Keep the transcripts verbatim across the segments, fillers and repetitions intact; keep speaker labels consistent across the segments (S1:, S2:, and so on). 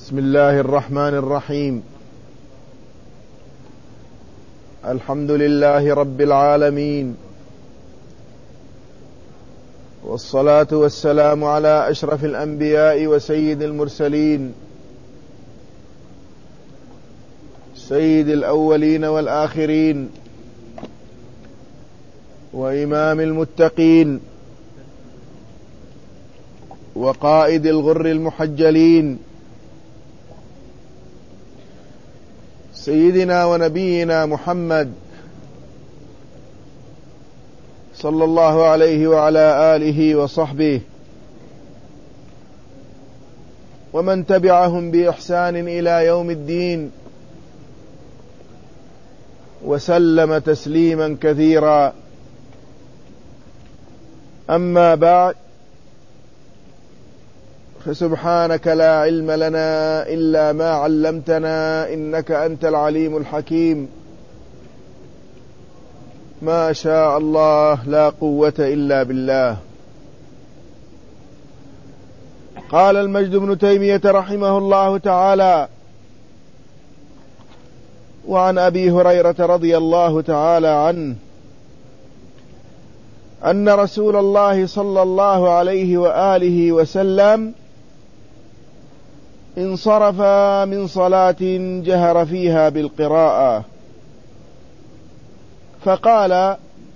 S1: بسم الله الرحمن الرحيم. الحمد لله رب العالمين، والصلاة والسلام على أشرف الأنبياء وسيد المرسلين، سيد الأولين والآخرين، وإمام المتقين، وقائد الغر المحجلين، سيدنا ونبينا محمد صلى الله عليه وعلى آله وصحبه ومن تبعهم بإحسان إلى يوم الدين، وسلم تسليما كثيرا. أما بعد، فسبحانك لا علم لنا إلا ما علمتنا إنك أنت العليم الحكيم. ما شاء الله لا قوة إلا بالله. قال المجد بن تيمية رحمه الله تعالى: وعن أبي هريرة رضي الله تعالى عنه أن رسول الله صلى الله عليه وآله وسلم انصرف من صلاة جهر فيها بالقراءة، فقال: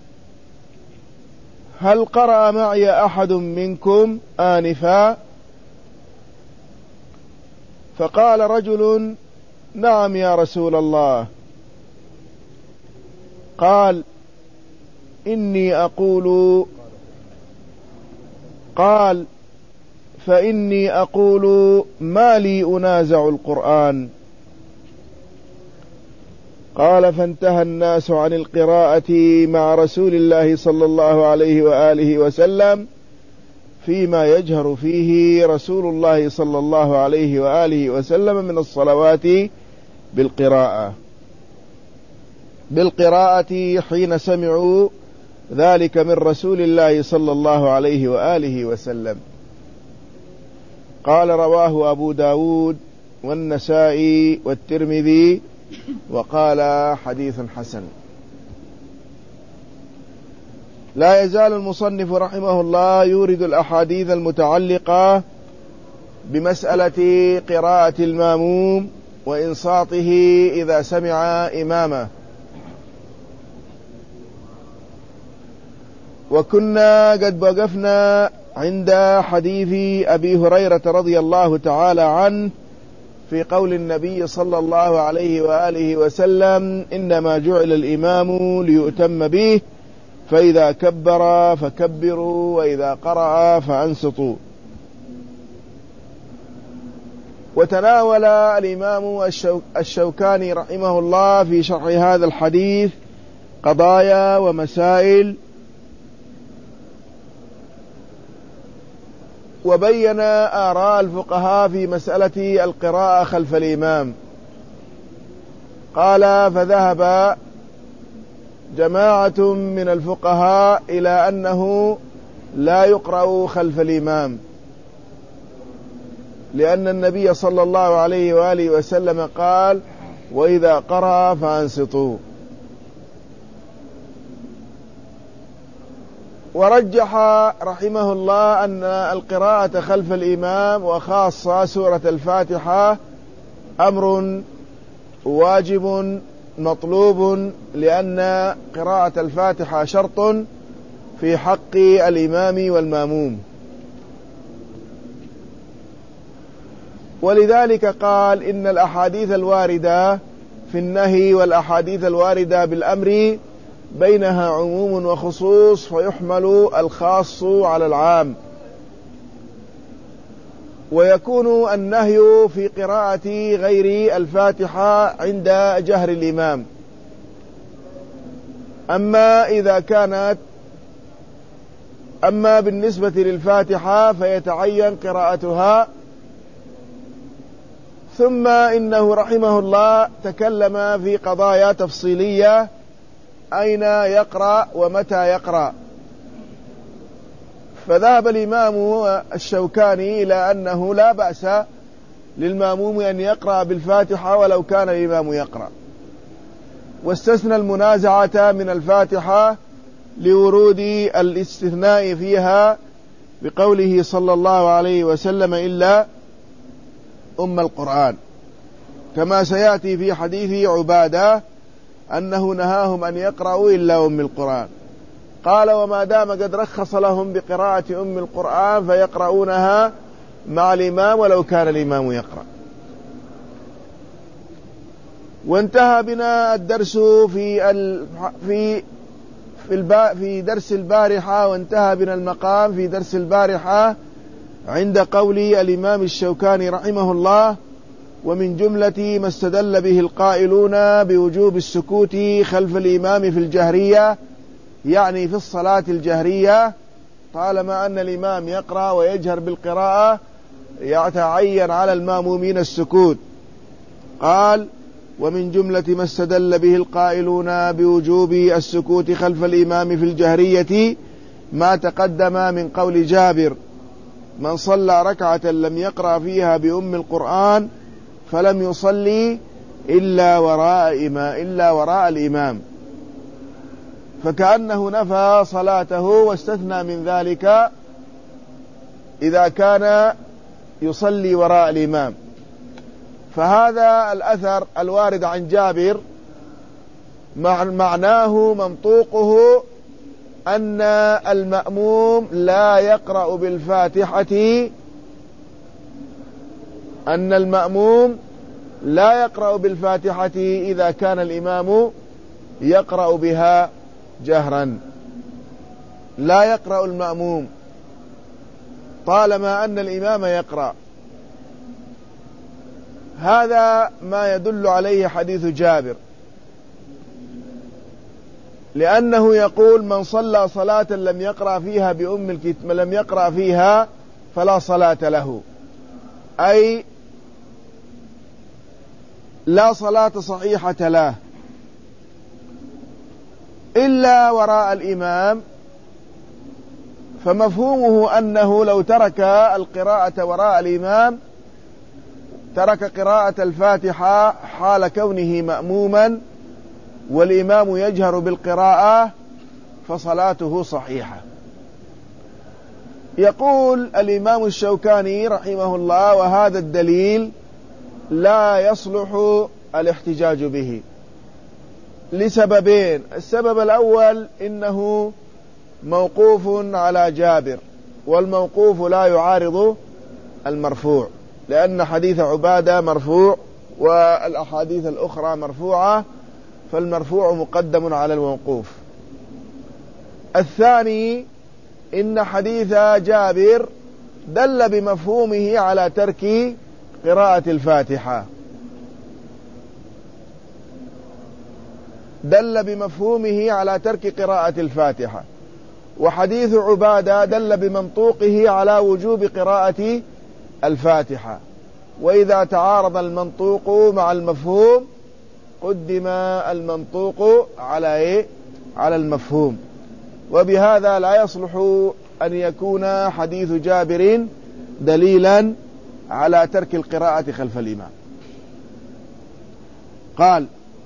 S1: هل قرأ معي أحد منكم آنفا؟ فقال رجل: نعم يا رسول الله. قال: إني أقول قال فإني أقول ما لي أنازع القرآن. قال: فانتهى الناس عن القراءة مع رسول الله صلى الله عليه وآله وسلم فيما يجهر فيه رسول الله صلى الله عليه وآله وسلم من الصلوات بالقراءة بالقراءة حين سمعوا ذلك من رسول الله صلى الله عليه وآله وسلم. قال: رواه أبو داود والنسائي والترمذي، وقال: حديث حسن. لا يزال المصنف رحمه الله يورد الأحاديث المتعلقة بمسألة قراءة الماموم وإنصاته إذا سمع إمامه. وكنا قد وقفنا عند حديث أبي هريرة رضي الله تعالى عنه في قول النبي صلى الله عليه وآله وسلم: إنما جعل الإمام ليؤتم به، فإذا كبر فكبروا، وإذا قرأ فأنصتوا. وتناول الإمام الشوكاني رحمه الله في شرح هذا الحديث قضايا ومسائل، وبين آراء الفقهاء في مسألة القراءة خلف الإمام. قال: فذهب جماعة من الفقهاء إلى أنه لا يقرأ خلف الإمام، لأن النبي صلى الله عليه وآله وسلم قال: وإذا قرأ فأنصتوا. ورجح رحمه الله أن القراءة خلف الإمام وخاصة سورة الفاتحة أمر واجب مطلوب، لأن قراءة الفاتحة شرط في حق الإمام والماموم. ولذلك قال: إن الأحاديث الواردة في النهي والأحاديث الواردة بالأمر بينها عموم وخصوص، فيحمل الخاص على العام. ويكون النهي في قراءة غير الفاتحة عند جهر الإمام. أما إذا كانت أما بالنسبة للفاتحة فيتعين قراءتها. ثم إنه رحمه الله تكلم في قضايا تفصيلية: أين يقرأ ومتى يقرأ. فذهب الإمام الشوكاني إلى أنه لا بأس للمأموم أن يقرأ بالفاتحة ولو كان الإمام يقرأ، واستثنى المنازعة من الفاتحة لورود الاستثناء فيها بقوله صلى الله عليه وسلم إلا أم القرآن، كما سيأتي في حديث عبادة أنه نهاهم أن يقرأوا إلا أم القرآن. قال وما دام قد رخص لهم بقراءة أم القرآن فيقرؤونها مع الإمام ولو كان الإمام يقرأ. وانتهى بنا الدرس في ال... في في, الب... في درس البارحة، وانتهى بنا المقام في درس البارحة عند قول الإمام الشوكاني رحمه الله: ومن جملة ما استدل به القائلون بوجوب السكوت خلف الإمام في الجهرية، يعني في الصلاة الجهرية، طالما أن الإمام يقرأ ويجهر بالقراءة يتعين على المأمومين السكوت. قال: ومن جملة ما استدل به القائلون بوجوب السكوت خلف الإمام في الجهرية ما تقدم من قول جابر: من صلى ركعة لم يقرأ فيها بأم القرآن فلم يصلي إلا وراء إمام إلا وراء الإمام، فكأنه نفى صلاته واستثنى من ذلك إذا كان يصلي وراء الإمام. فهذا الأثر الوارد عن جابر معناه منطوقه أن المأموم لا يقرأ بالفاتحة أن المأموم لا يقرأ بالفاتحة إذا كان الإمام يقرأ بها جهرا، لا يقرأ المأموم طالما أن الإمام يقرأ. هذا ما يدل عليه حديث جابر، لأنه يقول: من صلى صلاة لم يقرأ فيها بأم الكتاب لم يقرأ فيها فلا صلاة له، أي لا صلاة صحيحة له إلا وراء الإمام. فمفهومه أنه لو ترك القراءة وراء الإمام ترك قراءة الفاتحة حال كونه مأموما والإمام يجهر بالقراءة فصلاته صحيحة. يقول الإمام الشوكاني رحمه الله: وهذا الدليل لا يصلح الاحتجاج به لسببين. السبب الأول إنه موقوف على جابر، والموقوف لا يعارض المرفوع، لأن حديث عبادة مرفوع والأحاديث الأخرى مرفوعة، فالمرفوع مقدم على الموقوف. الثاني إن حديث جابر دل بمفهومه على ترك قراءة الفاتحة، دل بمفهومه على ترك قراءة الفاتحة، وحديث عبادة دل بمنطوقه على وجوب قراءة الفاتحة. وإذا تعارض المنطوق مع المفهوم قدم المنطوق على إيه؟ على المفهوم. وبهذا لا يصلح أن يكون حديث جابر دليلا على ترك القراءة خلف الإمام. قال: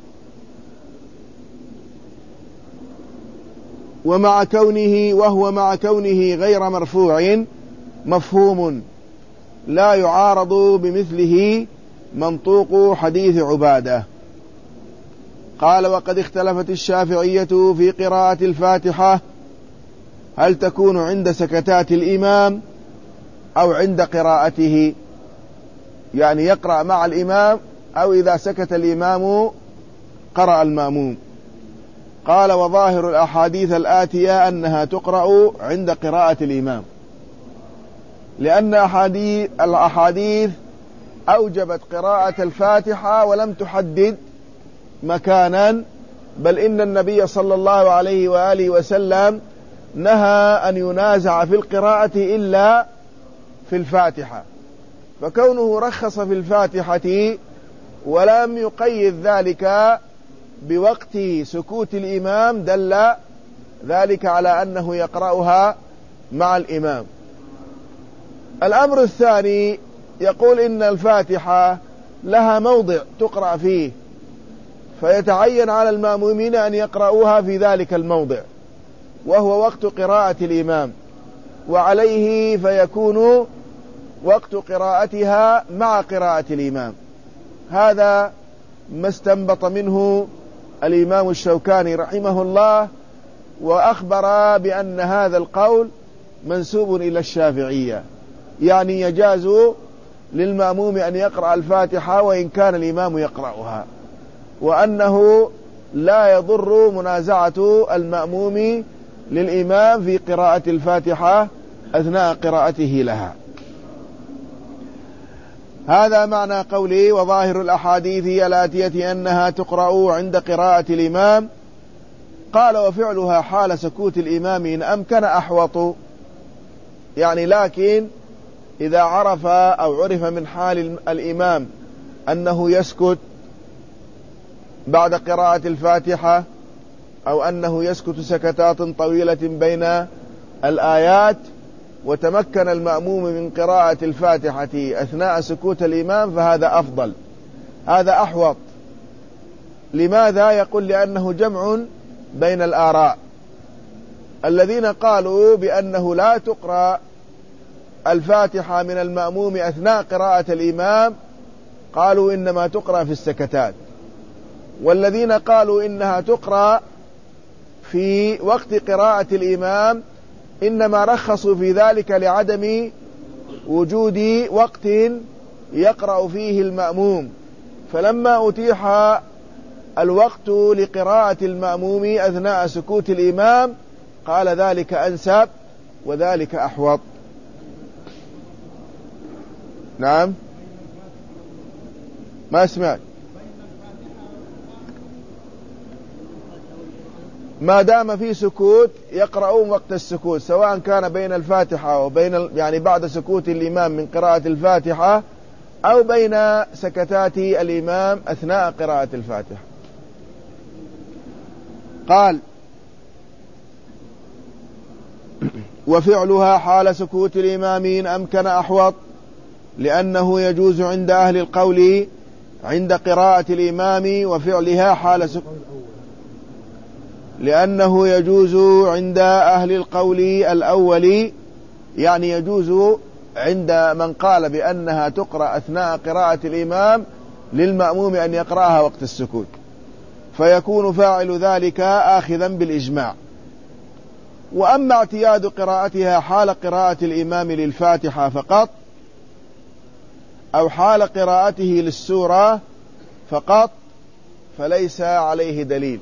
S1: ومع كونه وهو مع كونه غير مرفوع مفهوم لا يعارض بمثله منطوق حديث عبادة. قال: وقد اختلفت الشافعية في قراءة الفاتحة، هل تكون عند سكتات الإمام أو عند قراءته، يعني يقرأ مع الإمام أو إذا سكت الإمام قرأ المأموم. قال: وظاهر الأحاديث الآتية أنها تقرأ عند قراءة الإمام، لأن الأحاديث أوجبت قراءة الفاتحة ولم تحدد مكانا، بل إن النبي صلى الله عليه وآله وسلم نهى أن ينازع في القراءة إلا في الفاتحة، فكونه رخص في الفاتحة ولم يقيد ذلك بوقت سكوت الإمام دل ذلك على أنه يقرأها مع الإمام. الأمر الثاني يقول إن الفاتحة لها موضع تقرأ فيه، فيتعين على المأمومين أن يقرأوها في ذلك الموضع، وهو وقت قراءة الإمام، وعليه فيكون وقت قراءتها مع قراءة الإمام. هذا ما استنبط منه الإمام الشوكاني رحمه الله، وأخبر بأن هذا القول منسوب إلى الشافعية، يعني يجاز للمأموم أن يقرأ الفاتحة وإن كان الإمام يقرأها، وأنه لا يضر منازعة المأموم للإمام في قراءة الفاتحة أثناء قراءته لها. هذا معنى قوله وظاهر الأحاديث الآتية أنها تقرأ عند قراءة الإمام. قال وفعلها حال سكوت الإمام إن أمكن أحوط، يعني لكن إذا عرف أو عرف من حال الإمام أنه يسكت بعد قراءة الفاتحة، أو أنه يسكت سكتات طويلة بين الآيات، وتمكن المأموم من قراءة الفاتحة أثناء سكوت الإمام، فهذا أفضل، هذا أحوط. لماذا؟ يقول لأنه جمع بين الآراء. الذين قالوا بأنه لا تقرأ الفاتحة من المأموم أثناء قراءة الإمام قالوا إنما تقرأ في السكتات، والذين قالوا إنها تقرأ في وقت قراءة الإمام إنما رخصوا في ذلك لعدم وجود وقت يقرأ فيه المأموم، فلما أتيح الوقت لقراءة المأموم أثناء سكوت الإمام قال ذلك أنسب وذلك أحوط. نعم، ما اسمعت. ما دام في سكوت يقرؤون وقت السكوت، سواء كان بين الفاتحة وبين يعني بعد سكوت الإمام من قراءة الفاتحة، أو بين سكتات الإمام أثناء قراءة الفاتحة. قال وفعلها حال سكوت الإمام إن أمكن أحوط، لأنه يجوز عند أهل القول عند قراءة الإمام وفعلها حال سكوت لأنه يجوز عند أهل القول الأول، يعني يجوز عند من قال بأنها تقرأ أثناء قراءة الإمام للمأموم أن يقرأها وقت السكوت، فيكون فاعل ذلك آخذا بالإجماع. وأما اعتياد قراءتها حال قراءة الإمام للفاتحة فقط، أو حال قراءته للسورة فقط، فليس عليه دليل،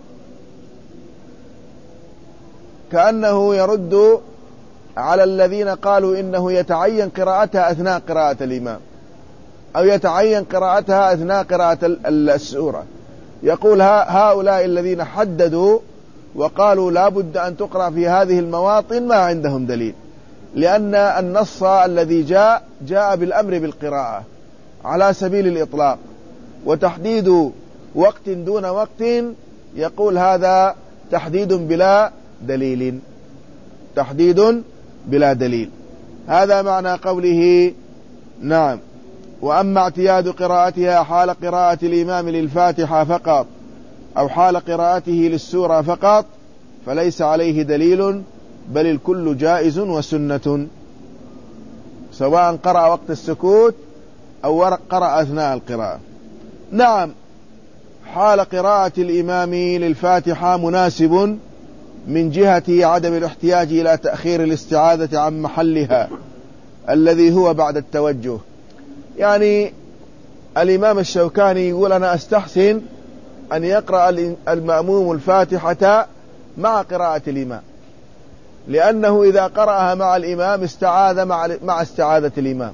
S1: كأنه يرد على الذين قالوا إنه يتعين قراءتها أثناء قراءة الإمام، أو يتعين قراءتها أثناء قراءة السورة. يقول هؤلاء الذين حددوا وقالوا لا بد أن تقرأ في هذه المواطن ما عندهم دليل، لأن النص الذي جاء جاء بالأمر بالقراءة على سبيل الإطلاق، وتحديد وقت دون وقت يقول هذا تحديد بلا دليل، تحديد بلا دليل. هذا معنى قوله نعم. وأما اعتياد قراءتها حال قراءة الإمام للفاتحة فقط، أو حال قراءته للسورة فقط، فليس عليه دليل، بل الكل جائز وسنة، سواء قرأ وقت السكوت أو قرأ أثناء القراءة. نعم، حال قراءة الإمام للفاتحة مناسب من جهة عدم الاحتياج إلى تأخير الاستعاذة عن محلها الذي هو بعد التوجه. يعني الإمام الشوكاني يقول أنا أستحسن أن يقرأ المأموم الفاتحة مع قراءة الإمام، لأنه إذا قرأها مع الإمام استعاذ مع استعاذة الإمام،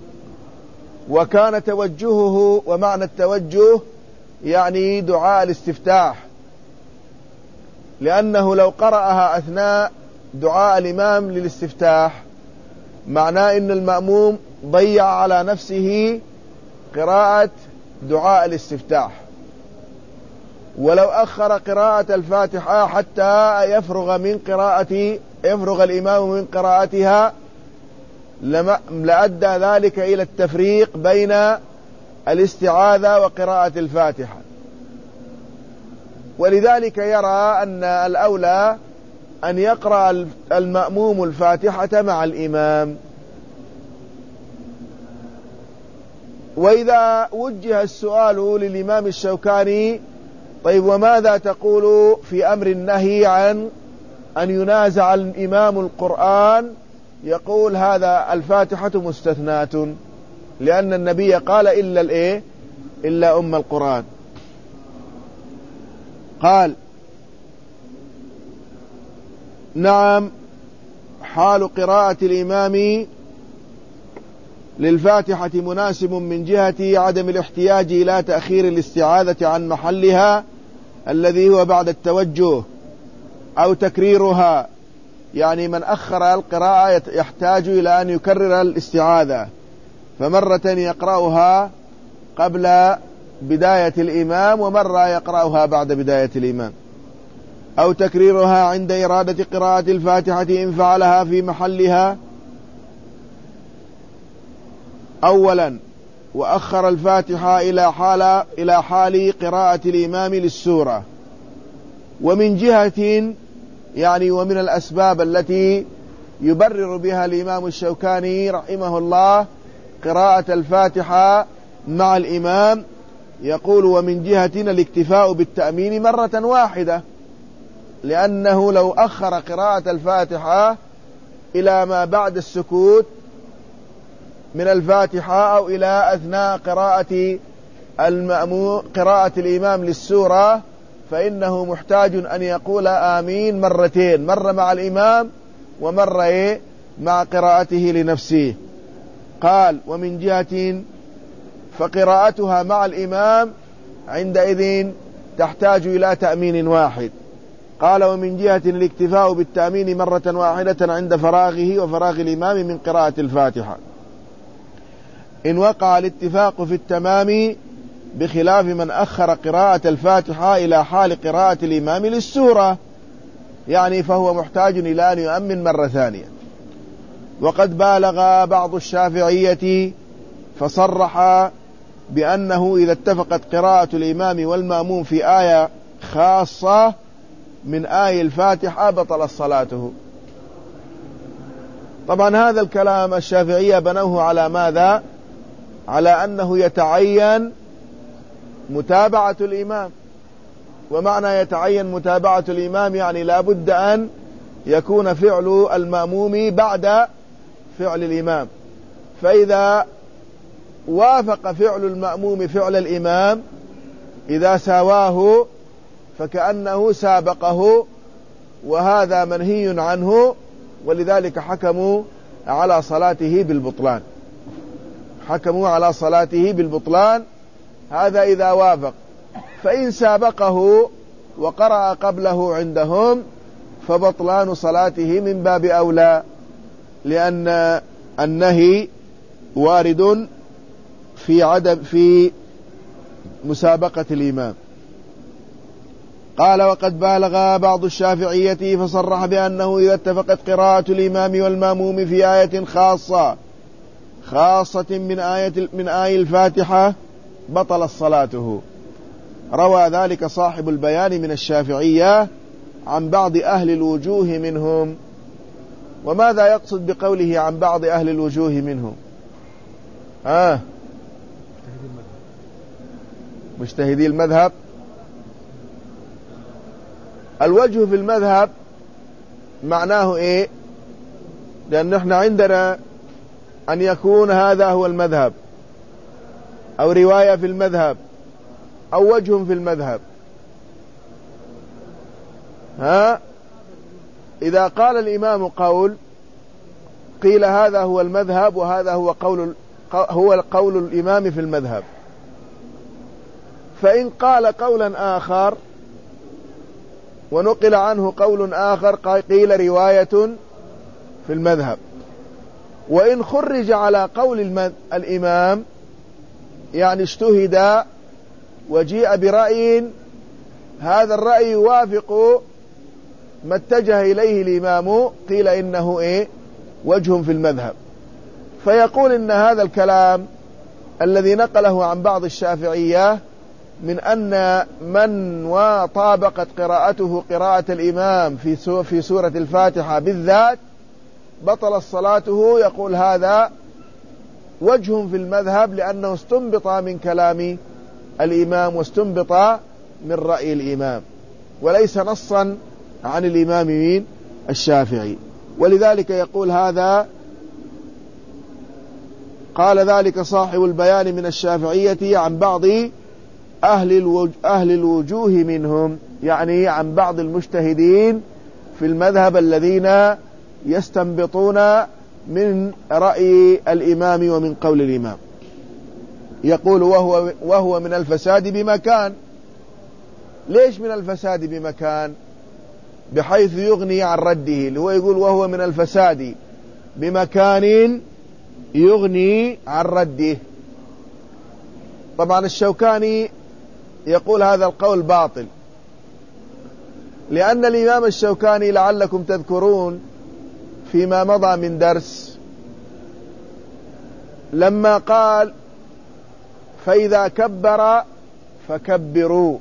S1: وكان توجهه، ومعنى التوجه يعني دعاء الاستفتاح، لأنه لو قرأها أثناء دعاء الإمام للاستفتاح معناه إن المأموم ضيع على نفسه قراءة دعاء الاستفتاح. ولو أخر قراءة الفاتحة حتى يفرغ من قراءة يفرغ الإمام من قراءتها لأدى ذلك إلى التفريق بين الاستعاذة وقراءة الفاتحة، ولذلك يرى أن الأولى أن يقرأ المأموم الفاتحة مع الإمام. وإذا وجه السؤال للإمام الشوكاني: طيب وماذا تقول في أمر النهي عن أن ينازع الإمام القرآن؟ يقول: هذا الفاتحة مستثناة، لأن النبي قال إلا الإيه إلا أم القرآن. قال: نعم، حال قراءة الإمام للفاتحة مناسب من جهة عدم الاحتياج إلى تأخير الاستعاذة عن محلها الذي هو بعد التوجه أو تكريرها، يعني من أخر القراءة يحتاج إلى أن يكرر الاستعاذة، فمرة يقرأها قبل بداية الإمام ومرة يقرأها بعد بداية الإمام، أو تكريرها عند إرادة قراءة الفاتحة إن فعلها في محلها أولا وأخر الفاتحة إلى حال إلى حال قراءة الإمام للسورة. ومن جهة يعني ومن الأسباب التي يبرر بها الإمام الشوكاني رحمه الله قراءة الفاتحة مع الإمام، يقول: ومن جهتنا الاكتفاء بالتأمين مرة واحدة، لأنه لو أخر قراءة الفاتحة إلى ما بعد السكوت من الفاتحة أو إلى أثناء قراءة المأموم قراءة الإمام للسورة، فإنه محتاج أن يقول آمين مرتين، مرة مع الإمام ومرة إيه مع قراءته لنفسه. قال: ومن جهة فقراءتها مع الإمام عندئذ تحتاج إلى تأمين واحد. قال: ومن جهة الاكتفاء بالتأمين مرة واحدة عند فراغه وفراغ الإمام من قراءة الفاتحة، إن وقع الاتفاق في التمام، بخلاف من أخر قراءة الفاتحة إلى حال قراءة الإمام للسورة، يعني فهو محتاج إلى أن يؤمن مرة ثانية. وقد بالغ بعض الشافعية فصرح بأنه إذا اتفقت قراءة الإمام والمأموم في آية خاصة من آي الفاتحة بطلت صلاته. طبعا هذا الكلام الشافعية بنوه على ماذا؟ على أنه يتعين متابعة الإمام، ومعنى يتعين متابعة الإمام يعني لا بد أن يكون فعل المأموم بعد فعل الإمام، فإذا وافق فعل المأموم فعل الإمام إذا ساواه فكأنه سابقه، وهذا منهي عنه، ولذلك حكموا على صلاته بالبطلان حكموا على صلاته بالبطلان هذا إذا وافق. فإن سابقه وقرأ قبله عندهم فبطلان صلاته من باب أولى، لأن النهي وارد في عدم في مسابقة الإمام. قال: وقد بالغ بعض الشافعية فصرح بأنه إذا اتفقت قراءة الإمام والمأموم في آية خاصة خاصة من آية من آي الفاتحة بطلت صلاته. روى ذلك صاحب البيان من الشافعية عن بعض أهل الوجوه منهم. وماذا يقصد بقوله عن بعض أهل الوجوه منهم؟ آه مجتهدي المذهب. الوجه في المذهب معناه إيه؟ لأن احنا عندنا أن يكون هذا هو المذهب أو رواية في المذهب أو وجه في المذهب. ها إذا قال الإمام قول قيل هذا هو المذهب وهذا هو قول هو قول الإمام في المذهب. فإن قال قولا آخر ونقل عنه قول آخر قيل رواية في المذهب. وإن خرج على قول الإمام يعني اجتهد وجيء برأي هذا الرأي يوافق ما اتجه إليه الإمام قيل إنه إيه وجه في المذهب. فيقول إن هذا الكلام الذي نقله عن بعض الشافعية من أن من وطابقت قراءته قراءة الإمام في في سورة الفاتحة بالذات بطل صلاته، يقول هذا وجه في المذهب لأنه استنبط من كلام الإمام واستنبط من رأي الإمام وليس نصا عن الإمام مين الشافعي. ولذلك يقول هذا قال ذلك صاحب البيان من الشافعية عن بعض أهل, الوج... أهل الوجوه منهم، يعني عن بعض المجتهدين في المذهب الذين يستنبطون من رأي الإمام ومن قول الإمام. يقول وهو, وهو من الفساد بمكان. ليش من الفساد بمكان؟ بحيث يغني عن رده، اللي هو يقول وهو من الفساد بمكان يغني عن رده. طبعا الشوكاني يقول هذا القول باطل، لأن الإمام الشوكاني لعلكم تذكرون فيما مضى من درس لما قال فإذا كبر فكبروا،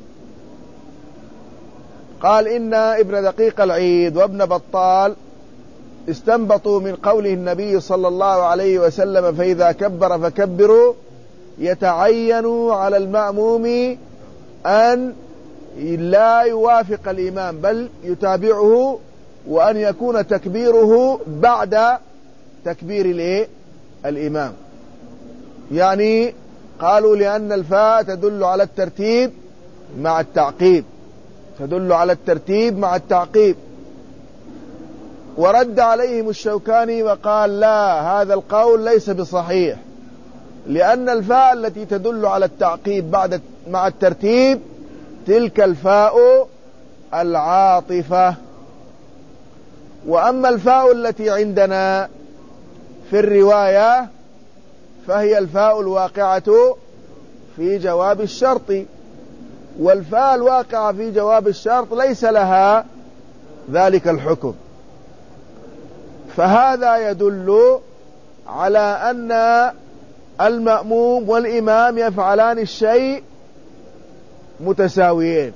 S1: قال إن ابن دقيق العيد وابن بطال استنبطوا من قوله النبي صلى الله عليه وسلم فإذا كبر فكبروا يتعين على المأموم أن لا يوافق الإمام بل يتابعه، وأن يكون تكبيره بعد تكبير الإمام. يعني قالوا لأن الفاء تدل على الترتيب مع التعقيب، تدل على الترتيب مع التعقيب. ورد عليهم الشوكاني وقال لا، هذا القول ليس بصحيح، لأن الفاء التي تدل على التعقيب بعد مع الترتيب تلك الفاء العاطفة، وأما الفاء التي عندنا في الرواية فهي الفاء الواقعة في جواب الشرط، والفاء الواقعة في جواب الشرط ليس لها ذلك الحكم. فهذا يدل على أن المأموم والإمام يفعلان الشيء متساويين،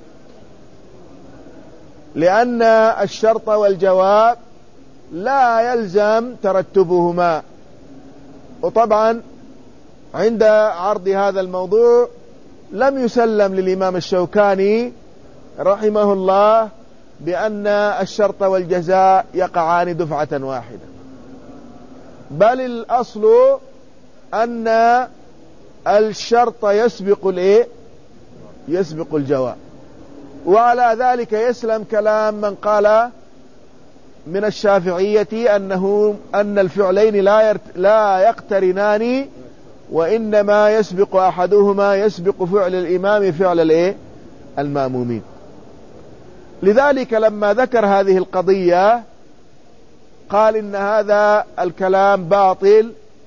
S1: لأن الشرط والجواب لا يلزم ترتبهما. وطبعا عند عرض هذا الموضوع لم يسلم للإمام الشوكاني رحمه الله بأن الشرط والجزاء يقعان دفعة واحدة، بل الأصل أن الشرط يسبق الإيه؟ يسبق الجواب. وعلى ذلك يسلم كلام من قال من الشافعية أنه أن الفعلين لا يرت لا يقترنان، وإنما يسبق أحدهما يسبق فعل الإمام فعل الإيه؟ المأمومين. لذلك لما ذكر هذه القضية قال إن هذا الكلام باطل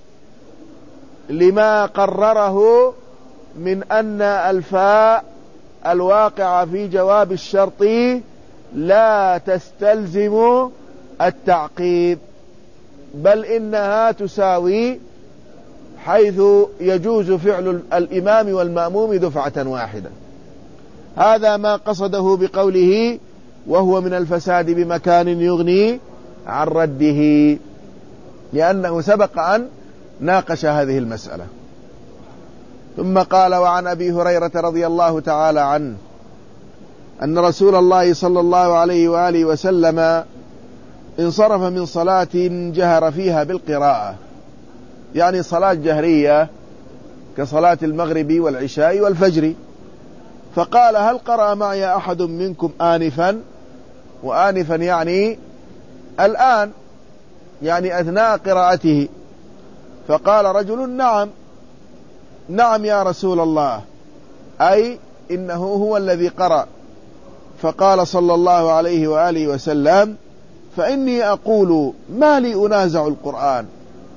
S1: لما قرره من أن الفاء الواقعة في جواب الشرط لا تستلزم التعقيب، بل إنها تساوي، حيث يجوز فعل الإمام والمأموم دفعة واحدة. هذا ما قصده بقوله وهو من الفساد بمكان يغني عن رده، لأنه سبق أن ناقش هذه المسألة. ثم قال وعن أبي هريرة رضي الله تعالى عنه أن رسول الله صلى الله عليه وآله وسلم انصرف من صلاة جهر فيها بالقراءة، يعني صلاة جهرية كصلاة المغرب والعشاء والفجر، فقال هل قرأ معي أحد منكم آنفا؟ وآنفا يعني الآن، يعني أثناء قراءته. فقال رجل نعم نعم يا رسول الله، أي إنه هو الذي قرأ. فقال صلى الله عليه وآله وسلم فإني أقول ما لي أنازع القرآن،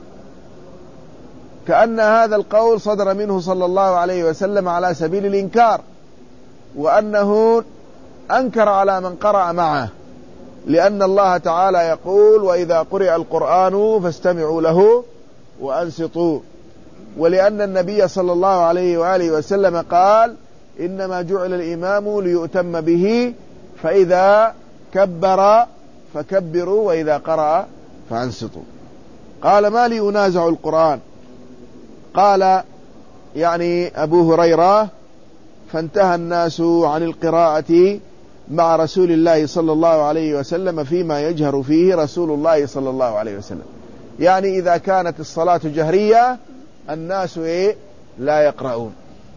S1: كأن هذا القول صدر منه صلى الله عليه وسلم على سبيل الإنكار، وأنه أنكر على من قرأ معه، لأن الله تعالى يقول وإذا قرئ القرآن فاستمعوا له وأنصتوا، ولأن النبي صلى الله عليه وآله وسلم قال إنما جعل الإمام ليؤتم به، فإذا كبر فكبروا وإذا قرأ فأنصتوا. قال ما لي أنازع القرآن، قال يعني أبو هريرة فانتهى الناس عن القراءة مع رسول الله صلى الله عليه وسلم فيما يجهر فيه رسول الله صلى الله عليه وسلم، يعني إذا كانت الصلاة جهرية الناس إيه لا يقرؤون.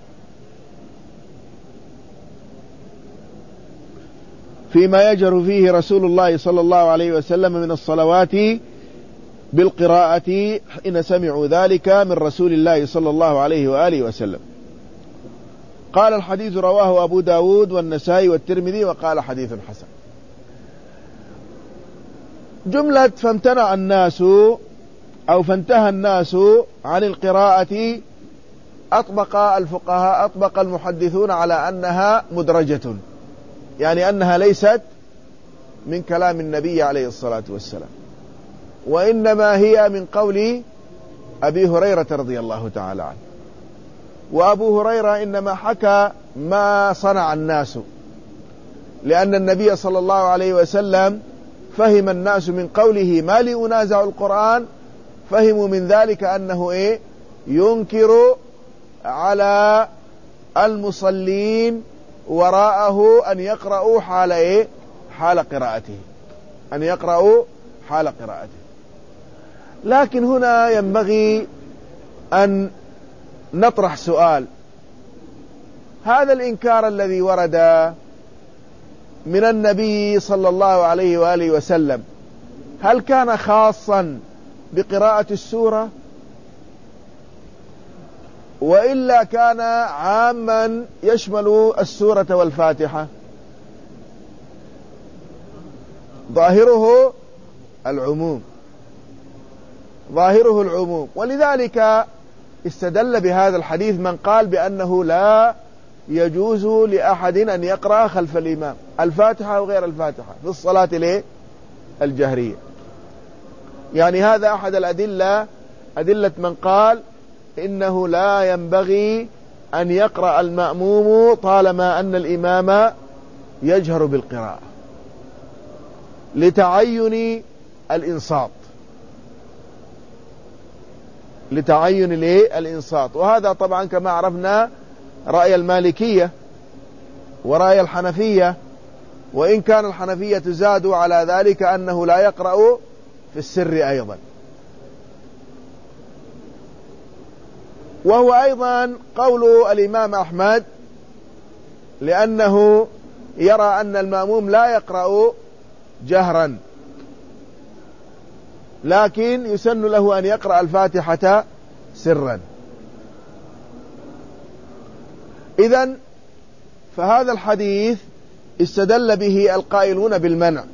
S1: فيما يجهر فيه رسول الله صلى الله عليه وسلم من الصلوات بالقراءة حين سمعوا ذلك من رسول الله صلى الله عليه وآله وسلم. قال الحديث رواه أبو داود والنسائي والترمذي وقال حديث حسن. جملة فامتنع الناس أو فانتهى الناس عن القراءة أطبق الفقهاء أطبق المحدثون على أنها مدرجة، يعني أنها ليست من كلام النبي عليه الصلاة والسلام، وإنما هي من قول أبي هريرة رضي الله تعالى عنه. وأبو هريرة إنما حكى ما صنع الناس، لأن النبي صلى الله عليه وسلم فهم الناس من قوله ما لي أنازع القرآن، فهموا من ذلك أنه إيه ينكر على المصلين وراءه أن يقرأوا حال إيه حال قراءته، أن يقرأوا حال قراءته. لكن هنا ينبغي أن نطرح سؤال: هذا الإنكار الذي ورد من النبي صلى الله عليه وآله وسلم هل كان خاصا بقراءة السورة، وإلا كان عاما يشمل السورة والفاتحة؟ ظاهره العموم، ظاهره العموم. ولذلك استدل بهذا الحديث من قال بأنه لا يجوز لأحد أن يقرأ خلف الإمام الفاتحة وغير الفاتحة في الصلاة ليه الجهرية. يعني هذا أحد الأدلة، أدلة من قال إنه لا ينبغي أن يقرأ المأموم طالما أن الإمام يجهر بالقراءة لتعين الإنصات، لتعين الإنصات. وهذا طبعا كما عرفنا رأي المالكية ورأي الحنفية، وإن كان الحنفية زادوا على ذلك أنه لا يقرأ في السر أيضا. وهو أيضا قول الإمام أحمد، لأنه يرى أن المأموم لا يقرأ جهرا، لكن يسن له أن يقرأ الفاتحة سرا. إذن فهذا الحديث استدل به القائلون بالمنع،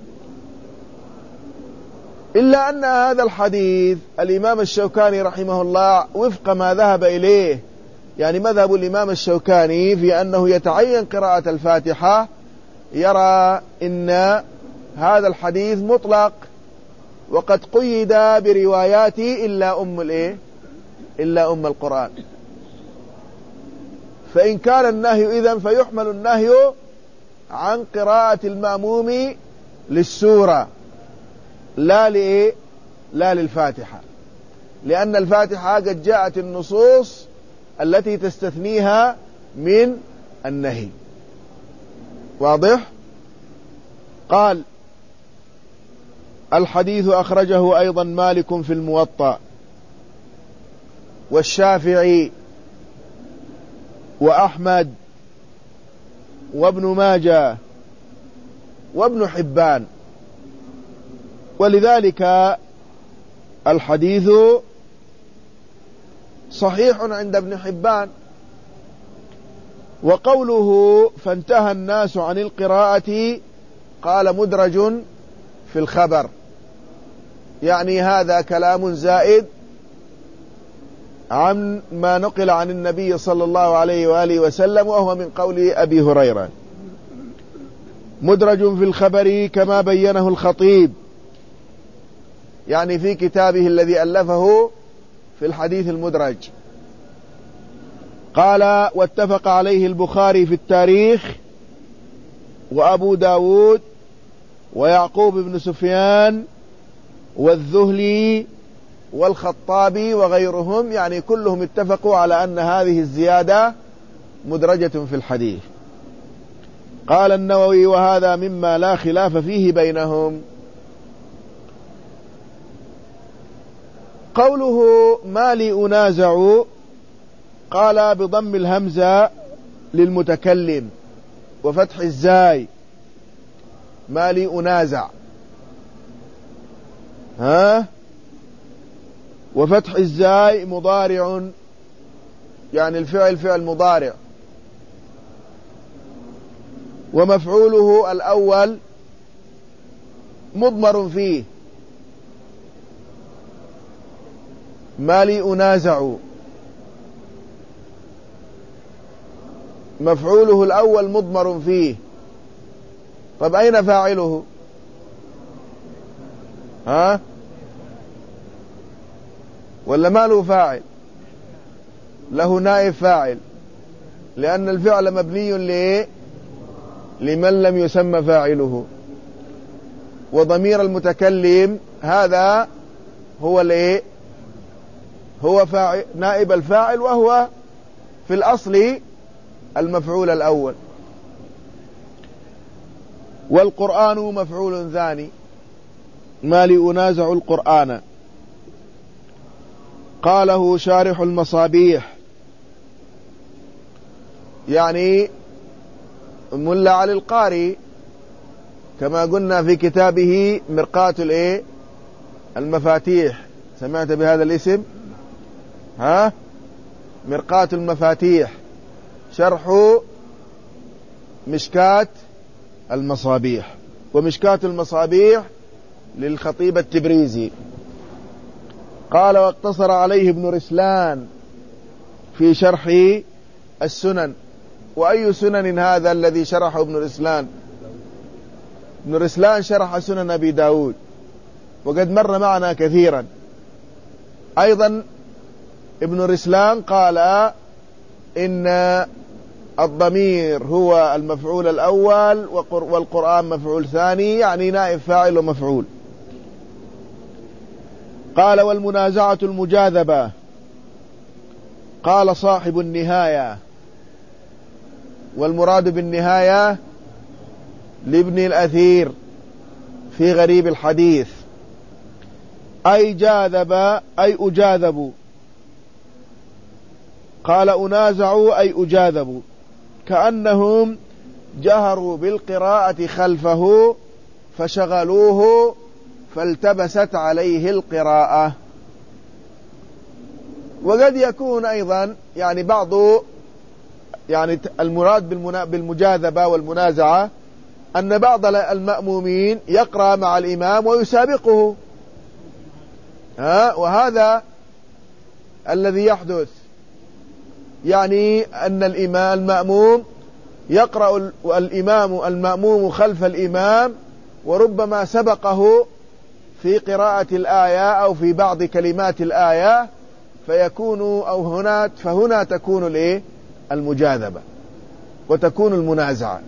S1: إلا أن هذا الحديث الإمام الشوكاني رحمه الله وفق ما ذهب إليه، يعني مذهب الإمام الشوكاني في أنه يتعين قراءة الفاتحة، يرى إن هذا الحديث مطلق وقد قيد بروايات إلا أم الإيه إلا أم القرآن. فإن كان النهي إذن فيحمل النهي عن قراءة المأموم للسورة لا لإيه لا للفاتحة، لأن الفاتحة قد جاءت النصوص التي تستثنيها من النهي. واضح؟ قال الحديث أخرجه أيضا مالك في الموطأ والشافعي وأحمد وابن ماجه وابن حبان، ولذلك الحديث صحيح عند ابن حبان. وقوله فانتهى الناس عن القراءة قال مدرج في الخبر، يعني هذا كلام زائد عن ما نقل عن النبي صلى الله عليه وآله وسلم، وهو من قول أبي هريرة. مدرج في الخبر كما بينه الخطيب، يعني في كتابه الذي ألفه في الحديث المدرج. قال: واتفق عليه البخاري في التاريخ وأبو داود ويعقوب بن سفيان والذهلي والخطابي وغيرهم، يعني كلهم اتفقوا على أن هذه الزيادة مدرجة في الحديث. قال النووي: وهذا مما لا خلاف فيه بينهم. قوله ما لي أنازع، قال بضم الهمزة للمتكلم وفتح الزاي، ما لي أنازع، ها، وفتح الزاي مضارع، يعني الفعل فعل مضارع، ومفعوله الأول مضمر فيه، ما لي أنازع، مفعوله الأول مضمر فيه. طب أين فاعله؟ ها، ولا ما له فاعل؟ له نائب فاعل، لأن الفعل مبني ليه؟ لمن لم يسمى فاعله، وضمير المتكلم هذا هو الايه؟ هو فاعل نائب الفاعل، وهو في الأصل المفعول الأول. والقرآن مفعول ثاني، ما لي أنازع القرآن. قاله شارح المصابيح، يعني ملا علي القاري، كما قلنا في كتابه مرقاة الايه؟ المفاتيح. سمعت بهذا الاسم؟ ها، مرقاة المفاتيح، شرح مشكاة المصابيح. ومشكاة المصابيح للخطيب التبريزي. قال: واقتصر عليه ابن رسلان في شرح السنن. وأي سنن هذا الذي شرحه ابن رسلان؟ ابن رسلان شرح سنن أبي داود، وقد مر معنا كثيرا. أيضا ابن رسلان قال إن الضمير هو المفعول الأول، والقرآن مفعول ثاني، يعني نائب فاعل ومفعول. قال: والمنازعة المجاذبة. قال صاحب النهاية: والمراد بالنهاية لابن الأثير في غريب الحديث، أي جاذب أي أجاذب. قال: أنازع أي أجاذب، كأنهم جهروا بالقراءة خلفه فشغلوه فالتبست عليه القراءة. وقد يكون أيضا يعني بعض يعني المراد بالمجاذبة والمنازعة أن بعض المأمومين يقرأ مع الإمام ويسابقه، ها، وهذا الذي يحدث، يعني أن الإمام المأموم يقرأ الإمام المأموم خلف الإمام، وربما سبقه في قراءة الآية أو في بعض كلمات الآية، فيكون أو هنا فهنا تكون الإيه؟ المجاذبة، وتكون المنازعة.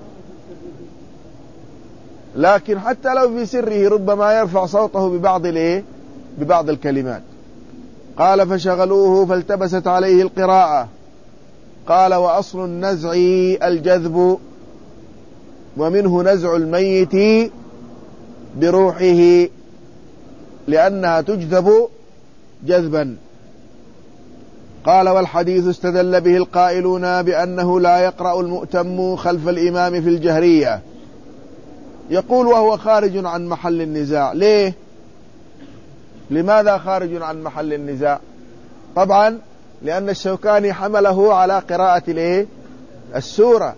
S1: لكن حتى لو في سره ربما يرفع صوته ببعض الإيه؟ ببعض الكلمات. قال: فشغلوه فالتبست عليه القراءة. قال: وأصل النزع الجذب، ومنه نزع الميت بروحه، لأنها تجذب جذبا. قال: والحديث استدل به القائلون بأنه لا يقرأ المؤتم خلف الإمام في الجهرية. يقول: وهو خارج عن محل النزاع. ليه؟ لماذا خارج عن محل النزاع؟ طبعا لأن الشوكاني حمله على قراءة الايه؟ السورة،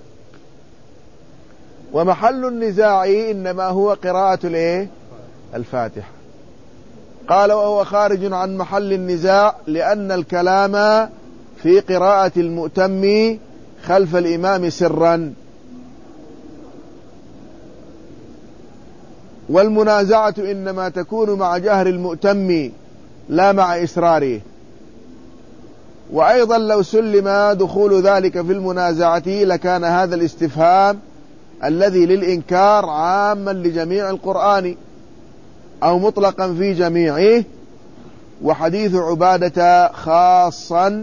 S1: ومحل النزاع إنما هو قراءة الايه؟ الفاتحة. قال: وهو خارج عن محل النزاع لأن الكلام في قراءة المؤتم خلف الإمام سرا، والمنازعة إنما تكون مع جهر المؤتم لا مع إسراره. وأيضا لو سلم دخول ذلك في المنازعة لكان هذا الاستفهام الذي للإنكار عاما لجميع القرآن أو مطلقا في جميعه، وحديث عبادة خاصا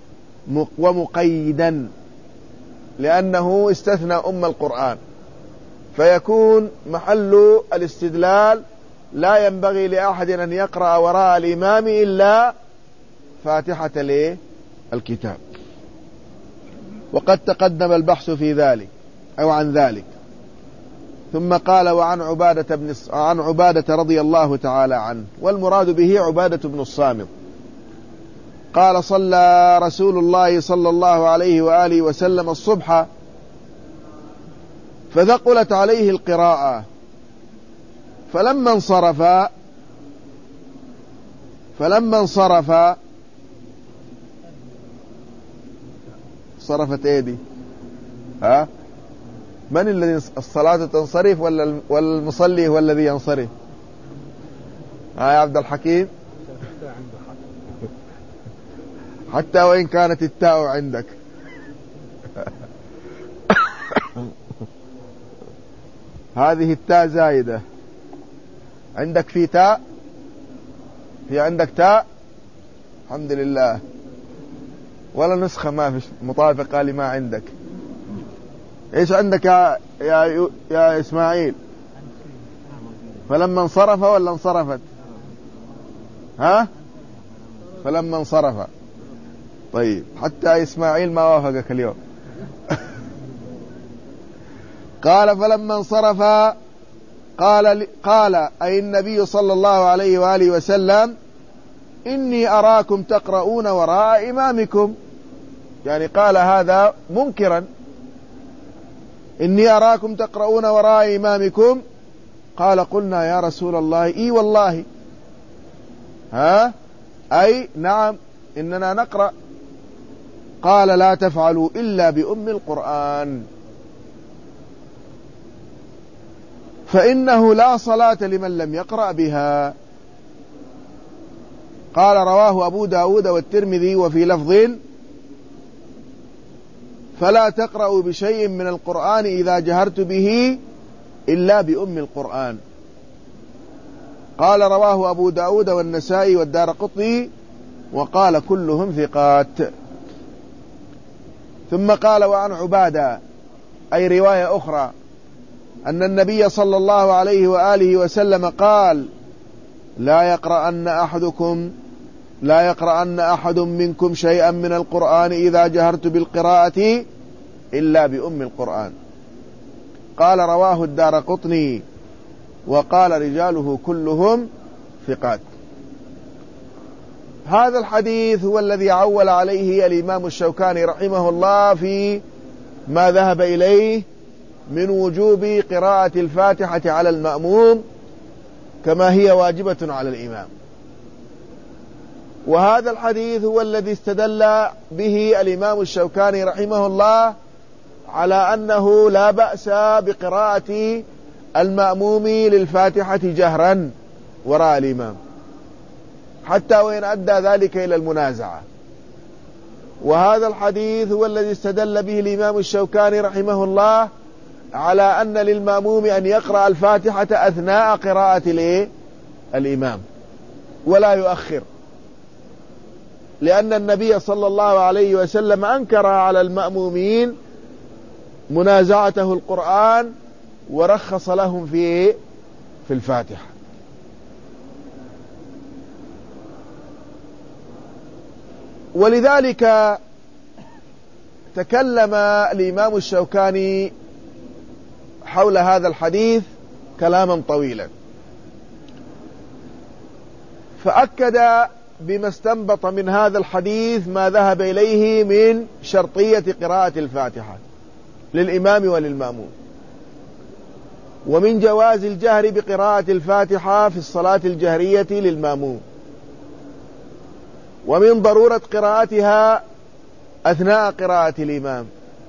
S1: ومقيدا لأنه استثنى أم القرآن، فيكون محل الاستدلال لا ينبغي لأحد أن يقرأ وراء الإمام إلا فاتحة الكتاب. وقد تقدم البحث في ذلك أو عن ذلك. ثم قال وعن عبادة, بن عن عبادة رضي الله تعالى عنه، والمراد به عبادة بن الصامت، قال صلى رسول الله صلى الله عليه وآله وسلم الصبح فثقلت عليه القراءة، فلما انصرف فلما انصرف صرفت ايدي ها من الذي الصلاة تنصرف ولا المصلي هو الذي ينصرف؟ ها يا عبد الحكيم، حتى وإن كانت التاء عندك. هذه التاء زايدة عندك، في تاء، في عندك تاء، الحمد لله. ولا نسخة ما فيش مطابقة لما عندك. ايش عندك يا يا يا اسماعيل؟ فلما انصرف ولا انصرفت؟ ها فلما انصرف. طيب حتى اسماعيل ما وافقك اليوم. قال فلما انصرف قال قال أي النبي صلى الله عليه وآله وسلم إني أراكم تقرؤون وراء إمامكم، يعني قال هذا منكرا، إني أراكم تقرؤون وراء إمامكم. قال قلنا يا رسول الله إي والله، ها أي نعم إننا نقرأ. قال لا تفعلوا إلا بأم القرآن، فإنه لا صلاة لمن لم يقرأ بها. قال رواه أبو داود والترمذي وفي لفظ فلا تقرأوا بشيء من القرآن إذا جهرت به إلا بأم القرآن. قال رواه أبو داود والنسائي والدارقطني وقال كلهم ثقات. ثم قال وعن عبادة، أي رواية أخرى، أن النبي صلى الله عليه وآله وسلم قال لا يقرأن أحدكم لا يقرأن أحد منكم شيئا من القرآن إذا جهرت بالقراءة إلا بأم القرآن. قال رواه الدارقطني وقال رجاله كلهم ثقات. هذا الحديث هو الذي عول عليه الإمام الشوكاني رحمه الله في ما ذهب إليه من وجوب قراءة الفاتحة على المأموم كما هي واجبة على الإمام. وهذا الحديث هو الذي استدل به الإمام الشوكاني رحمه الله على أنه لا بأس بقراءة المأموم للفاتحة جهرا وراء الإمام حتى وإن أدى ذلك إلى المنازعة. وهذا الحديث هو الذي استدل به الإمام الشوكاني رحمه الله على أن للمأموم أن يقرأ الفاتحة أثناء قراءة الإمام ولا يؤخر، لأن النبي صلى الله عليه وسلم أنكر على المأمومين منازعته القرآن ورخص لهم في في الفاتحة. ولذلك تكلم الإمام الشوكاني حول هذا الحديث كلاما طويلا، فأكد بما استنبط من هذا الحديث ما ذهب إليه من شرطية قراءة الفاتحة للإمام وللمأموم، ومن جواز الجهر بقراءة الفاتحة في الصلاة الجهرية للمأموم، ومن ضرورة قراءتها أثناء قراءة الإمام،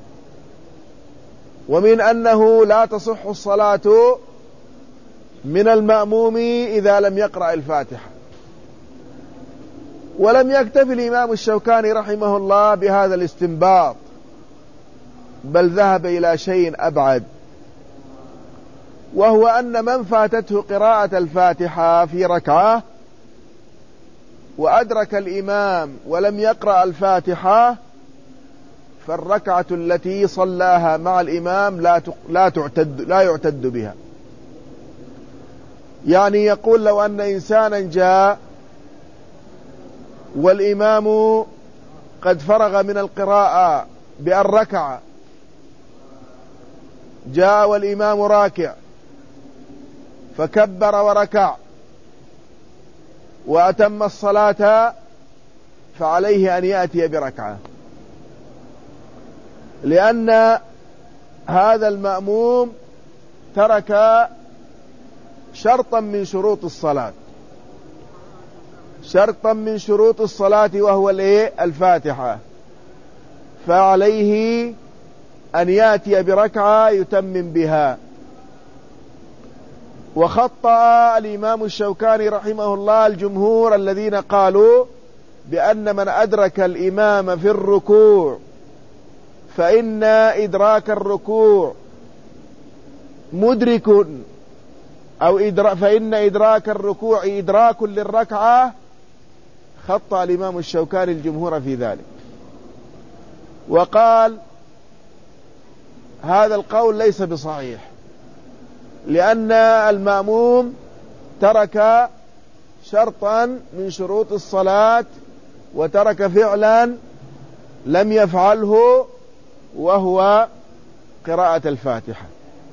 S1: ومن أنه لا تصح الصلاة من المأموم إذا لم يقرأ الفاتحة. ولم يكتفي الإمام الشوكاني رحمه الله بهذا الاستنباط، بل ذهب إلى شيء أبعد، وهو أن من فاتته قراءة الفاتحة في ركعة وأدرك الإمام ولم يقرأ الفاتحة، فالركعة التي صلاها مع الإمام لا لا تعتد لا يعتد بها. يعني يقول لو أن إنسانا جاء والإمام قد فرغ من القراءة بأن ركع، جاء والإمام راكع فكبر وركع وأتم الصلاة، فعليه أن يأتي بركعة، لأن هذا المأموم ترك شرطا من شروط الصلاة، شرطا من شروط الصلاة وهو الفاتحة، فعليه أن يأتي بركعة يتمم بها. وخطأ الإمام الشوكاني رحمه الله الجمهور الذين قالوا بأن من أدرك الإمام في الركوع فإن إدراك الركوع مدرك أو إدراك فإن إدراك الركوع إدراك للركعة. خطأ الإمام الشوكاني الجمهور في ذلك، وقال هذا القول ليس بصحيح، لأن المأموم ترك شرطا من شروط الصلاة وترك فعلا لم يفعله وهو قراءة الفاتحة.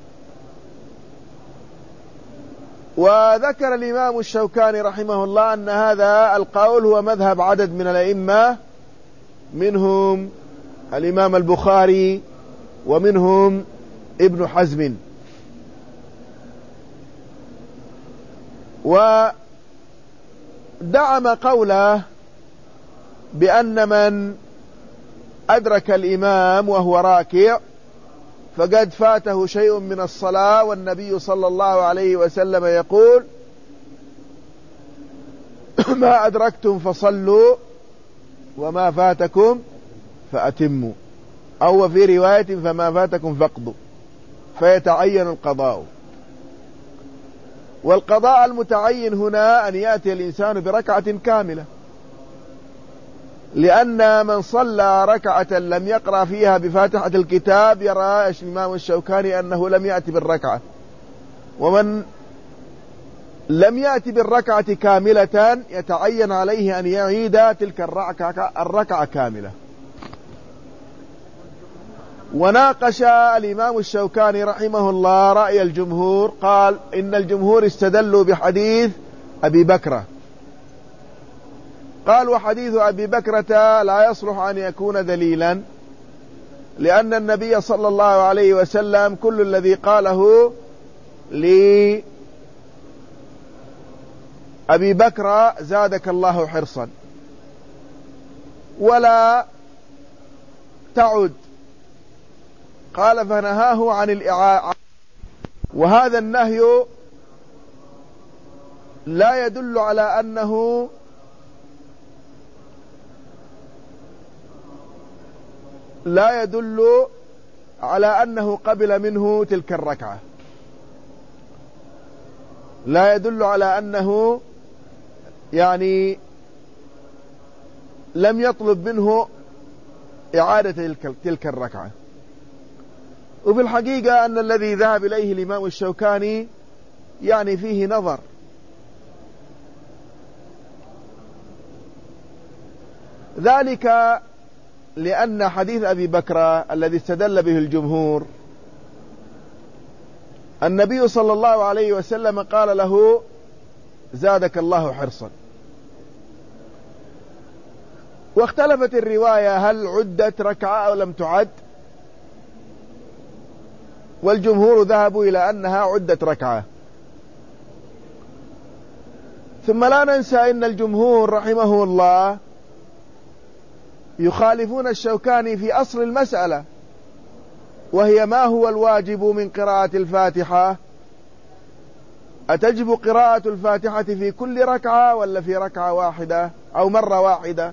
S1: وذكر الإمام الشوكاني رحمه الله أن هذا القول هو مذهب عدد من الأئمة، منهم الإمام البخاري ومنهم ابن حزم. ودعم قوله بأن من أدرك الإمام وهو راكع فقد فاته شيء من الصلاة، والنبي صلى الله عليه وسلم يقول ما أدركتم فصلوا وما فاتكم فأتموا، أو في رواية فما فاتكم فاقضوا، فيتعين القضاء. والقضاء المتعين هنا أن يأتي الإنسان بركعة كاملة، لأن من صلى ركعة لم يقرأ فيها بفاتحة الكتاب يرى الإمام الشوكاني أنه لم يأتي بالركعة، ومن لم يأتي بالركعة كاملة يتعين عليه أن يعيد تلك الركعة, الركعة كاملة. وناقش الإمام الشوكاني رحمه الله رأي الجمهور، قال إن الجمهور استدلوا بحديث أبي بكرة، قال وحديث أبي بكرة لا يصلح أن يكون دليلا، لأن النبي صلى الله عليه وسلم كل الذي قاله لأبي بكر زادك الله حرصا ولا تعد، قال فنهاه عن الإعادة، وهذا النهي لا يدل على أنه لا يدل على أنه قبل منه تلك الركعة، لا يدل على أنه يعني لم يطلب منه إعادة تلك الركعة. وفي الحقيقة أن الذي ذهب إليه الإمام الشوكاني يعني فيه نظر، ذلك لأن حديث أبي بكر الذي استدل به الجمهور النبي صلى الله عليه وسلم قال له زادك الله حرصا، واختلفت الرواية هل عدت ركعة أو لم تعد، والجمهور ذهبوا إلى أنها عدت ركعة. ثم لا ننسى أن الجمهور رحمه الله يخالفون الشوكاني في أصل المسألة، وهي ما هو الواجب من قراءة الفاتحة؟ أتجب قراءة الفاتحة في كل ركعة ولا في ركعة واحدة؟ أو مرة واحدة.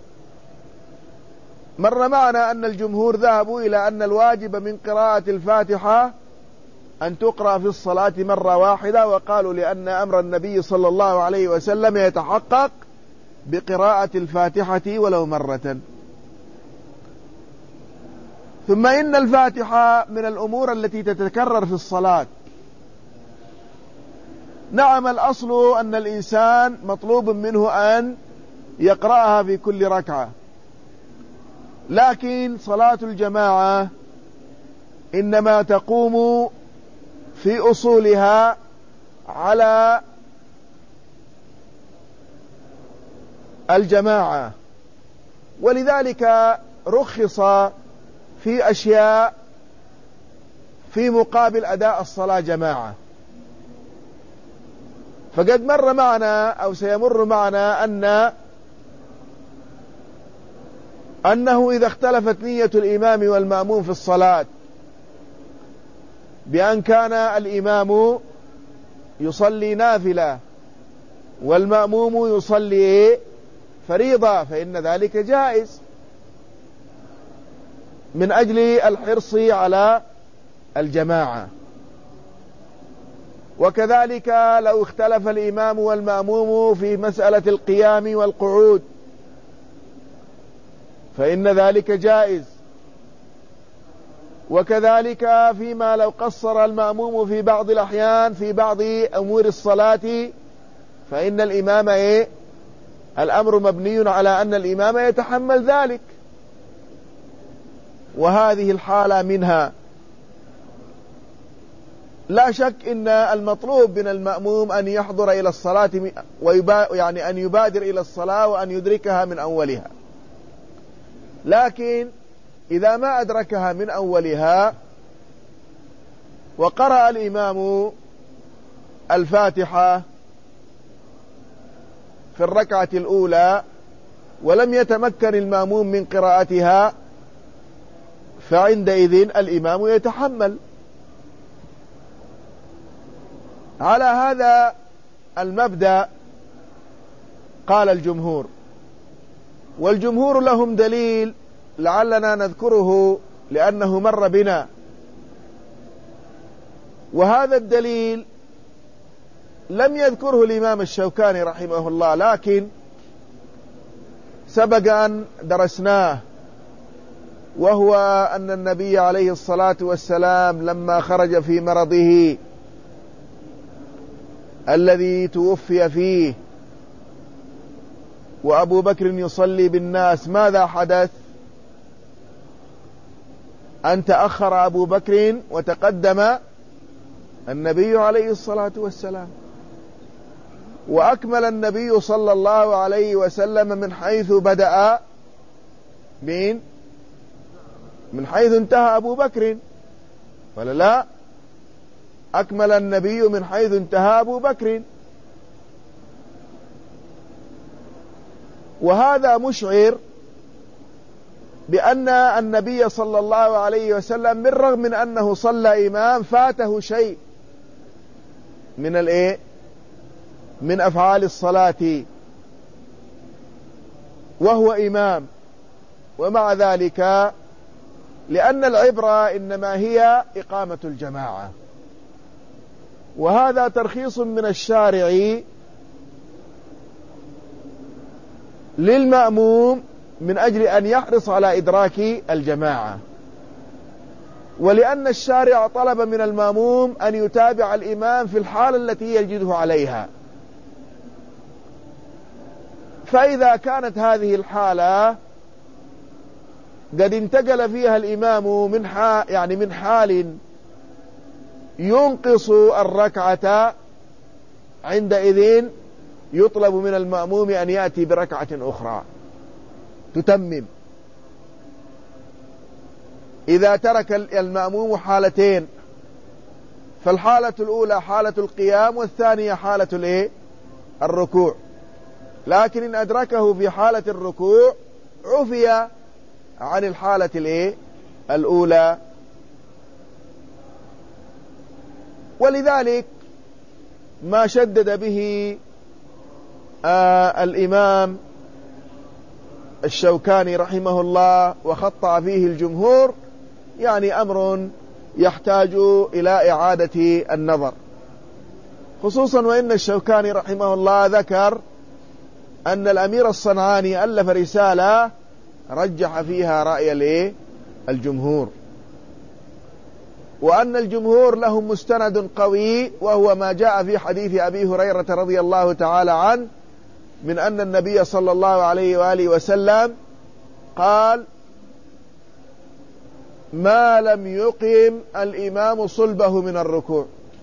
S1: مر معنا أن الجمهور ذهبوا إلى أن الواجب من قراءة الفاتحة أن تقرأ في الصلاة مرة واحدة، وقالوا لأن أمر النبي صلى الله عليه وسلم يتحقق بقراءة الفاتحة ولو مرة. ثم إن الفاتحة من الأمور التي تتكرر في الصلاة. نعم، الأصل أن الإنسان مطلوب منه أن يقرأها في كل ركعة، لكن صلاة الجماعة إنما تقوم في أصولها على الجماعة، ولذلك رخص في أشياء في مقابل أداء الصلاة جماعة. فقد مر معنا أو سيمر معنا أن أنه إذا اختلفت نية الإمام والمأموم في الصلاة، بأن كان الإمام يصلي نافلة والمأموم يصلي فريضة، فإن ذلك جائز من أجل الحرص على الجماعة. وكذلك لو اختلف الإمام والمأموم في مسألة القيام والقعود، فإن ذلك جائز. وكذلك فيما لو قصر المأموم في بعض الأحيان في بعض أمور الصلاة، فإن الإمام إيه؟ الأمر مبني على أن الإمام يتحمل ذلك، وهذه الحالة منها. لا شك إن المطلوب من المأموم أن يحضر إلى الصلاة ويبا يعني أن يبادر إلى الصلاة وأن يدركها من أولها، لكن إذا ما أدركها من أولها وقرأ الإمام الفاتحة في الركعة الأولى ولم يتمكن المأموم من قراءتها، فعندئذ الإمام يتحمل. على هذا المبدأ قال الجمهور، والجمهور لهم دليل لعلنا نذكره لأنه مر بنا، وهذا الدليل لم يذكره الإمام الشوكاني رحمه الله، لكن سبق أن درسناه، وهو أن النبي عليه الصلاة والسلام لما خرج في مرضه الذي توفي فيه وأبو بكر يصلي بالناس، ماذا حدث؟ أن تأخر أبو بكر وتقدم النبي عليه الصلاة والسلام، وأكمل النبي صلى الله عليه وسلم من حيث بدأ من من حيث انتهى أبو بكر، ولا لا؟ أكمل النبي من حيث انتهى أبو بكر. وهذا مشعر بأن النبي صلى الله عليه وسلم من رغم من أنه صلى إمام فاته شيء من الإيه؟ من أفعال الصلاة وهو إمام، ومع ذلك لأن العبرة إنما هي إقامة الجماعة، وهذا ترخيص من الشارع للمأموم من أجل أن يحرص على إدراك الجماعة، ولأن الشارع طلب من المأموم أن يتابع الإمام في الحالة التي يجده عليها. فإذا كانت هذه الحالة قد انتقل فيها الإمام من حال يعني من حال ينقص الركعة، عندئذ يطلب من المأموم أن يأتي بركعة أخرى تتمم. إذا ترك المأموم حالتين، فالحالة الأولى حالة القيام، والثانية حالة الإيه؟ الركوع، لكن إن أدركه في حالة الركوع عفي عن الحالة الإيه؟ الأولى. ولذلك ما شدد به آه الإمام الشوكاني رحمه الله وخطأ فيه الجمهور يعني أمر يحتاج إلى إعادة النظر، خصوصا وإن الشوكاني رحمه الله ذكر أن الأمير الصنعاني ألف رسالة رجح فيها رأي الجمهور، وأن الجمهور لهم مستند قوي وهو ما جاء في حديث أبي هريرة رضي الله تعالى عنه من أن النبي صلى الله عليه وآله وسلم قال: ما لم يقم الإمام صلبه من الركوع،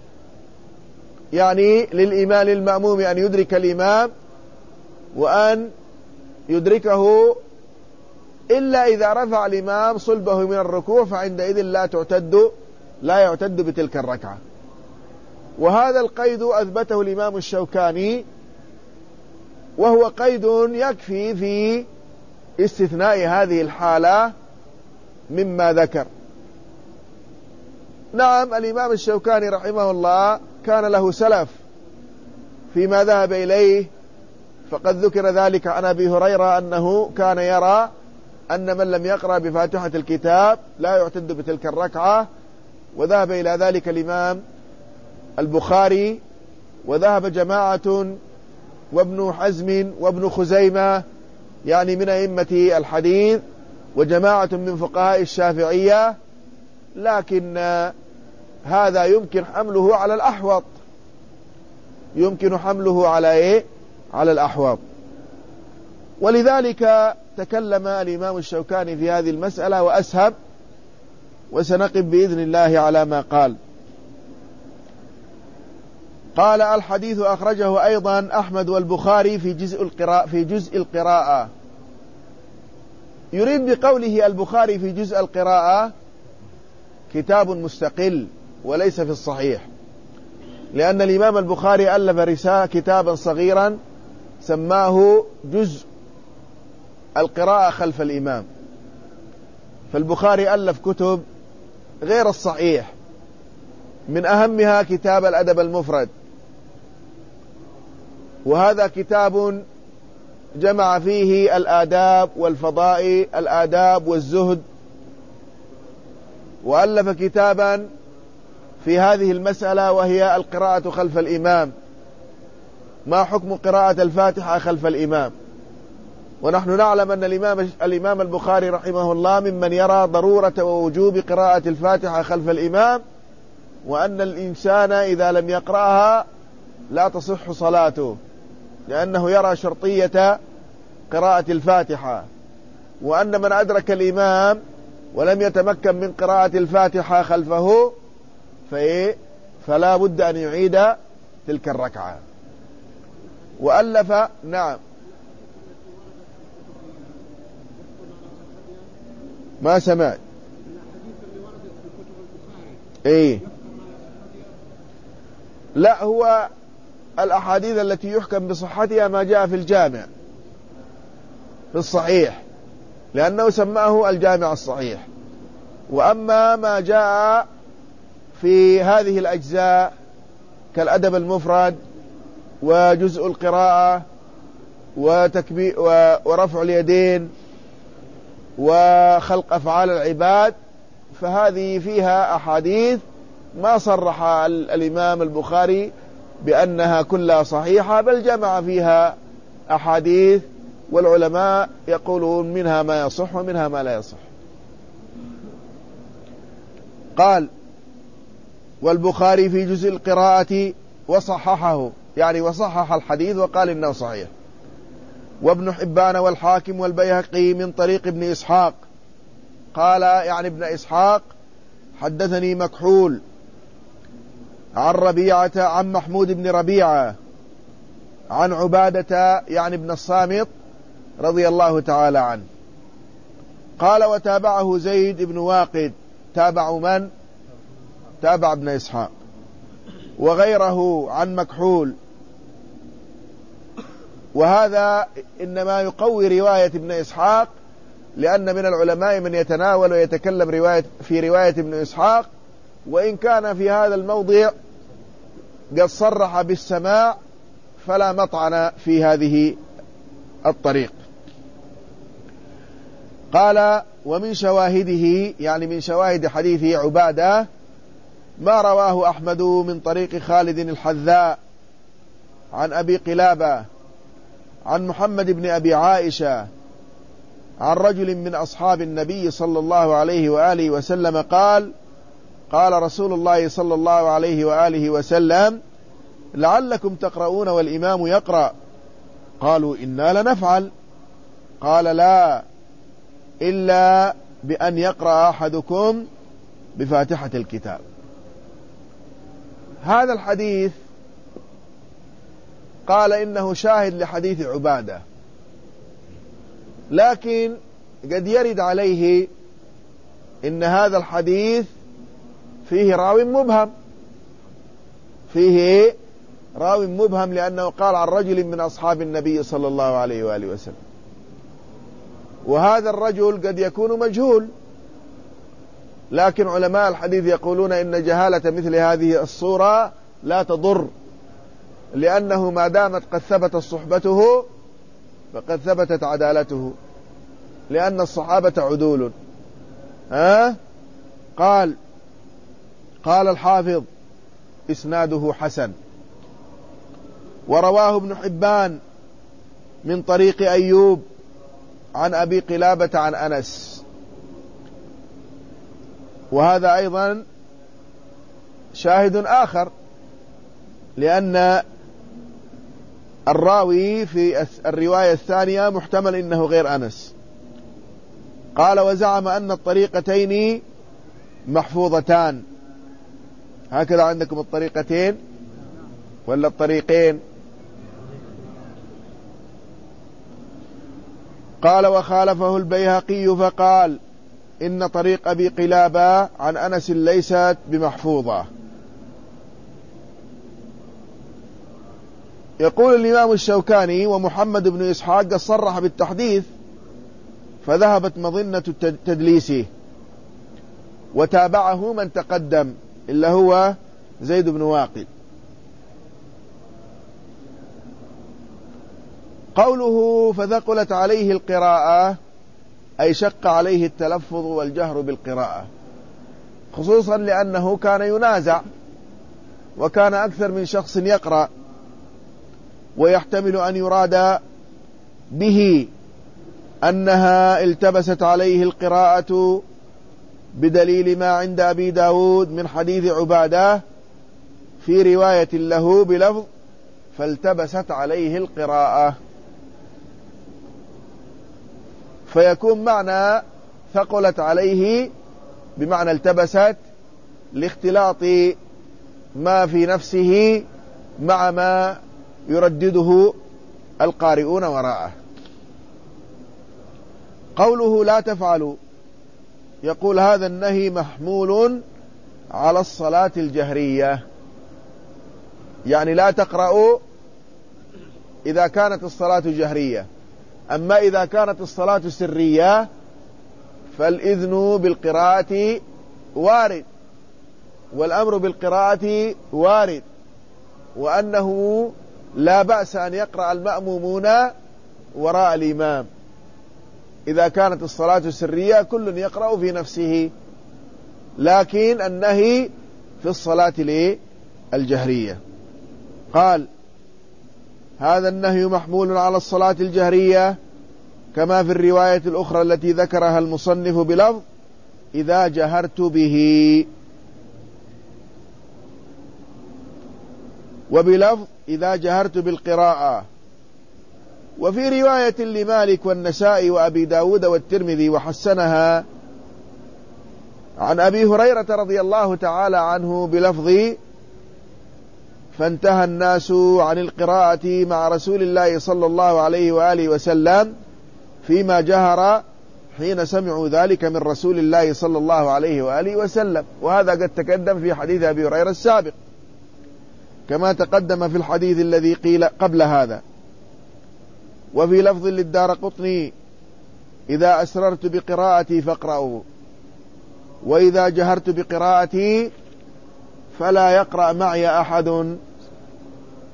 S1: يعني للإمام المأموم أن يدرك الإمام وأن يدركه إلا إذا رفع الإمام صلبه من الركوع، فعندئذ لا تعتد لا يعتد بتلك الركعة. وهذا القيد أثبته الإمام الشوكاني، وهو قيد يكفي في استثناء هذه الحالة مما ذكر. نعم، الإمام الشوكاني رحمه الله كان له سلف فيما ذهب إليه، فقد ذكر ذلك عن أبي هريرة أنه كان يرى أن من لم يقرأ بفاتحة الكتاب لا يعتد بتلك الركعة، وذهب إلى ذلك الإمام البخاري، وذهب جماعة وابن حزم وابن خزيمة يعني من أئمة الحديث وجماعة من فقهاء الشافعية، لكن هذا يمكن حمله على الأحوط، يمكن حمله على إيه؟ على الأحوط. ولذلك تكلم الإمام الشوكاني في هذه المسألة وأسهب، وسنقف بإذن الله على ما قال. قال: الحديث أخرجه أيضا أحمد والبخاري في جزء القراءة في جزء القراءة. يريد بقوله البخاري في جزء القراءة كتاب مستقل وليس في الصحيح، لأن الإمام البخاري ألف رسالة كتابا صغيرا سماه جزء القراءة خلف الإمام، فالبخاري ألف كتب غير الصحيح، من أهمها كتاب الأدب المفرد، وهذا كتاب جمع فيه الآداب والفضائل، الآداب والزهد. وألف كتابا في هذه المسألة وهي القراءة خلف الإمام، ما حكم قراءة الفاتحة خلف الإمام. ونحن نعلم أن الإمام, الإمام البخاري رحمه الله ممن يرى ضرورة ووجوب قراءة الفاتحة خلف الإمام، وأن الإنسان إذا لم يقرأها لا تصح صلاته، لأنه يرى شرطية قراءة الفاتحة، وأن من أدرك الإمام ولم يتمكن من قراءة الفاتحة خلفه فإيه فلا بد أن يعيد تلك الركعة. وألف نعم ما سمعت ايه لا، هو الأحاديث التي يحكم بصحتها ما جاء في الجامع في الصحيح، لأنه سماه الجامع الصحيح. وأما ما جاء في هذه الأجزاء كالأدب المفرد وجزء القراءة وتكبير ورفع اليدين وخلق أفعال العباد، فهذه فيها أحاديث ما صرح الإمام البخاري بأنها كلها صحيحة، بل جمع فيها أحاديث، والعلماء يقولون منها ما يصح ومنها ما لا يصح. قال: والبخاري في جزء القراءة وصححه، يعني وصحح الحديث وقال إنه صحيح. وابن حبان والحاكم والبيهقي من طريق ابن إسحاق قال، يعني ابن إسحاق: حدثني مكحول عن ربيعة عن محمود بن ربيعة عن عبادة يعني ابن الصامت رضي الله تعالى عنه قال: وتابعه زيد بن واقد. تابع من؟ تابع ابن إسحاق وغيره عن مكحول. وهذا إنما يقوي رواية ابن إسحاق، لأن من العلماء من يتناول ويتكلم رواية في رواية ابن إسحاق، وإن كان في هذا الموضع قد صرح بالسماع فلا مطعن في هذه الطريق. قال ومن شواهده يعني من شواهد حديث عبادة ما رواه أحمد من طريق خالد الحذاء عن أبي قلابة عن محمد بن أبي عائشة عن رجل من أصحاب النبي صلى الله عليه وآله وسلم قال قال رسول الله صلى الله عليه وآله وسلم لعلكم تقرؤون والإمام يقرأ. قالوا إنا لنفعل. قال لا إلا بأن يقرأ أحدكم بفاتحة الكتاب. هذا الحديث قال إنه شاهد لحديث عبادة، لكن قد يرد عليه إن هذا الحديث فيه راو مبهم، فيه راو مبهم لأنه قال عن رجل من أصحاب النبي صلى الله عليه وآله وسلم، وهذا الرجل قد يكون مجهول، لكن علماء الحديث يقولون إن جهالة مثل هذه الصورة لا تضر، لأنه ما دامت قد ثبتت صحبته فقد ثبتت عدالته، لأن الصحابة عدول. أه؟ قال قال الحافظ إسناده حسن. ورواه ابن حبان من طريق أيوب عن أبي قلابة عن أنس، وهذا أيضا شاهد آخر، لأن الراوي في الرواية الثانية محتمل إنه غير أنس. قال وزعم أن الطريقتين محفوظتان. هكذا عندكم الطريقتين ولا الطريقين؟ قال وخالفه البيهقي فقال إن طريق أبي قلابة عن أنس ليست بمحفوظة. يقول الإمام الشوكاني ومحمد بن إسحاق صرح بالتحديث فذهبت مظنة تدليسه، وتابعه من تقدم إلا هو زيد بن واقد. قوله فثقلت عليه القراءة أي شق عليه التلفظ والجهر بالقراءة، خصوصا لأنه كان ينازع وكان أكثر من شخص يقرأ، ويحتمل أن يراد به أنها التبست عليه القراءة بدليل ما عند أبي داود من حديث عبادة في رواية له بلفظ فالتبست عليه القراءة، فيكون معنى ثقلت عليه بمعنى التبست لاختلاط ما في نفسه مع ما يردده القارئون وراءه. قوله لا تفعلوا، يقول هذا النهي محمول على الصلاة الجهرية، يعني لا تقرأوا إذا كانت الصلاة جهرية، أما إذا كانت الصلاة سرية فالإذن بالقراءة وارد، والأمر بالقراءة وارد، وأنه لا بأس أن يقرأ المأمومون وراء الإمام إذا كانت الصلاة سرية، كل يقرأ في نفسه، لكن النهي في الصلاة الجهرية. قال هذا النهي محمول على الصلاة الجهرية كما في الرواية الأخرى التي ذكرها المصنف بلفظ إذا جهرت به، وبلفظ إذا جهرت بالقراءة. وفي رواية لمالك والنسائي وأبي داود والترمذي وحسنها عن أبي هريرة رضي الله تعالى عنه بلفظ فانتهى الناس عن القراءة مع رسول الله صلى الله عليه وآله وسلم فيما جهر حين سمعوا ذلك من رسول الله صلى الله عليه وآله وسلم، وهذا قد تقدم في حديث أبي هريرة السابق كما تقدم في الحديث الذي قيل قبل هذا. وفي لفظ للدارقطني إذا أسررت بقراءتي فاقرأوا، وإذا جهرت بقراءتي فلا يقرأ معي أحد.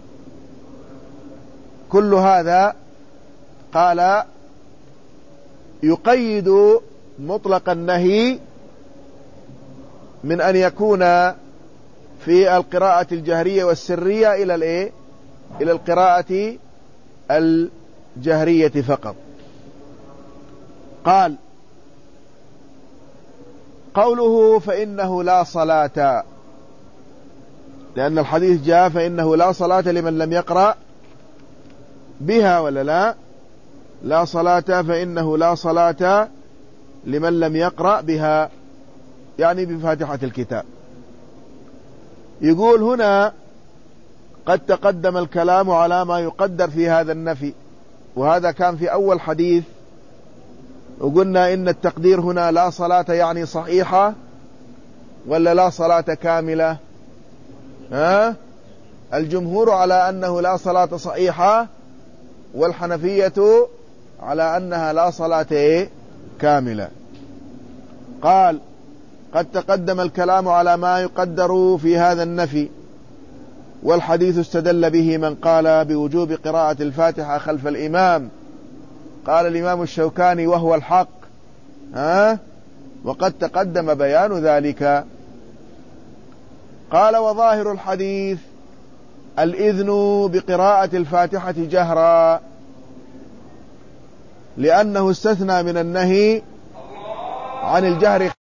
S1: كل هذا قال يقيد مطلق النهي من أن يكون في القراءة الجهرية والسرية إلى الإيه؟ إلى القراءة الجهرية فقط. قال قوله فإنه لا صلاة، لأن الحديث جاء فإنه لا صلاة لمن لم يقرأ بها، ولا لا؟ لا صلاة فإنه لا صلاة لمن لم يقرأ بها، يعني بفاتحة الكتاب. يقول هنا قد تقدم الكلام على ما يقدر في هذا النفي، وهذا كان في أول حديث، وقلنا إن التقدير هنا لا صلاة يعني صحيحة ولا لا صلاة كاملة؟ ها؟ الجمهور على أنه لا صلاة صحيحة، والحنفية على أنها لا صلاة كاملة. قال قد تقدم الكلام على ما يقدر في هذا النفي، والحديث استدل به من قال بوجوب قراءة الفاتحة خلف الإمام. قال الإمام الشوكاني وهو الحق، ها؟ وقد تقدم بيان ذلك. قال وظاهر الحديث الإذن بقراءة الفاتحة جهرا، لأنه استثنى من النهي عن الجهر